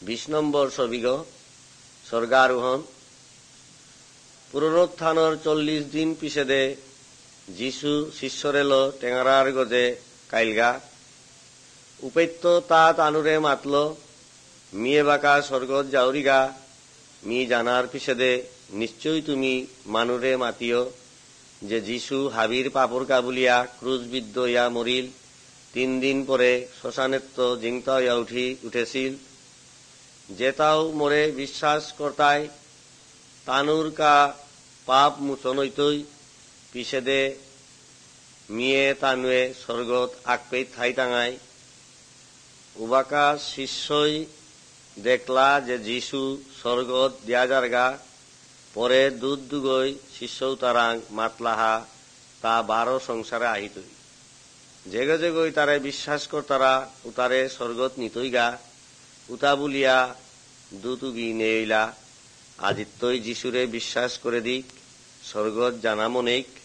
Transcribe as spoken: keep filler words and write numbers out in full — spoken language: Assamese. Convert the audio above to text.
বিশ নম্বৰ ছবিগ স্বৰ্গাৰোহণ। পুনৰুত্থানৰ চল্লিশ দিন পিছেদে যীশু শিষ্যরেল টেঙারার গজে কাইলগা উপেত্য তাত আনুরে মাতল মিয়ে বাকা স্বর্গত যাওরিগা মি জানার পিছেদে নিশ্চয় তুমি মানুরে মাতিও যে যীশু হাবির পাপর কাবুলিয়া ক্রুজবিদ্ধ ইয়া মরিল তিন দিন পরে শ্মশানেত্য জিংতা ইয়া উঠি উঠেছিল যেতাও মোরে বিশ্বাস করতায় তানুর কা পাপ মুচন হইতই পিছেদে মিয়ে তানুয়ে স্বর্গত আকপেই থাই টাঙায় উবাকা শিষ্যই দেখলা যে যীশু স্বর্গত দিয়া যারগা পরে দুধ দুগই শিষ্য তারাং মাতলাহা তা বারো সংসারে আহিতই জেগে জেগই তারে বিশ্বাস করতারা উতারে স্বর্গত নিতইগা উতা বুলিয়া দুতুগি নেইলা আজিত্তই যিশুরে বিশ্বাস করে দিক স্বর্গত জানা মনেক